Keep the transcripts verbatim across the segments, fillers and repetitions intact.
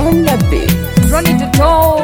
on the beat. Run it to town.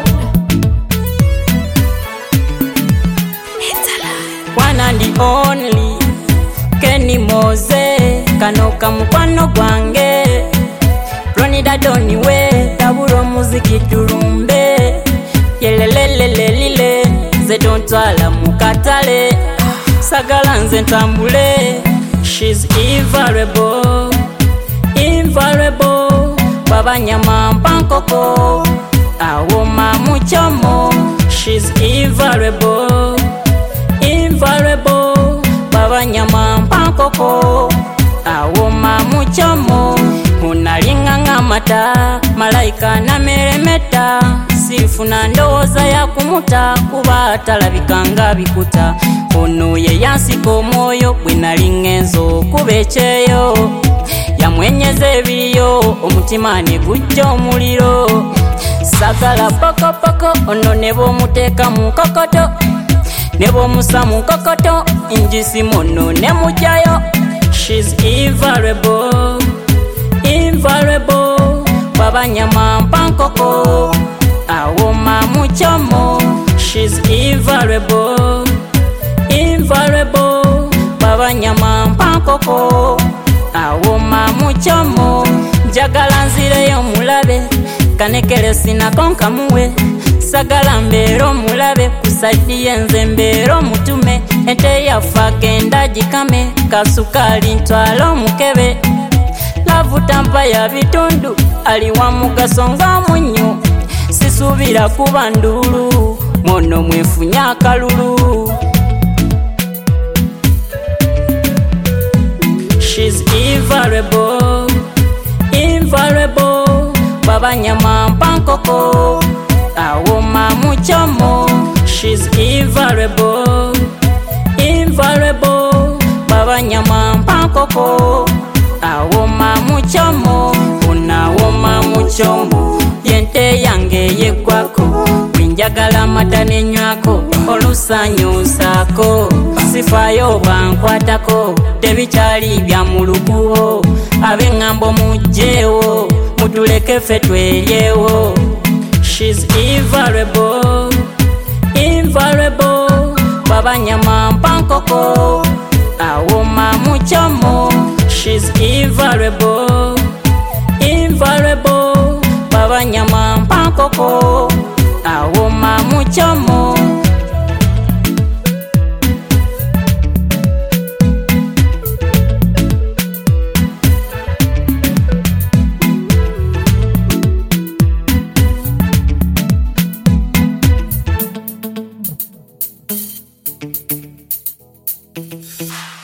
One and the only Kenny Mose kanoka mukwano gwange Roni dadoni we taburo muziki turumbe Yelelelelelile ze dontwala mukatale Sagala nze ntambule She's invaluable Invaluable Baba nyama mpankoko Awoma muchomo She's invaluable Invaluable Baba nyama mpankoko Awoma muchomo Munalinga ngamata Malaika na meremeta Sifuna ndoza ya kumuta Kuba atalabikanga bikuta Ono ye yansiko moyo Bwinalinga enzo kubecheyo Yamwenyeze ebiriyo Omutima ne gujja omuliro Sagala poko poko Ono nebo muteka mu kokoto Nebo musa mu kokoto Injisi mono ne mujayo She's invaluable Invaluable Baba nyama mpankoko Awoma muchomo She's invaluable Invaluable Baba nyama mpankoko Awoma muchomo Jagala nzireyo mulabe Kanekele sina konka muwe Sagala mbero mulabe Kusaidiye nze mbero mutume Ente yafa genda jikame Kasukali ntwalo mukebe Lavuta mpa ya bitundu Aliwa mugasonga munyo Sisubira kuba ndulu Mono mwefunya kalulu She's invaluable Invaluable Baba nyama mpankoko Awoma muchomo She's invaluable Invaluable Baba nyama mpankoko Awoma muchomo Unawoma muchomo Yente yange yekwako Winjagala matane nywako Olusanyo usako Sifayo bankwatako Tebichali bya mulukuho Abe ngambo mujewo Mutuleke fetwelyewo She's invaluable Invaluable Baba nyama mpankoko Awoma muchomo She's invaluable Invaluable Baba nyama mpankoko Awoma muchomo You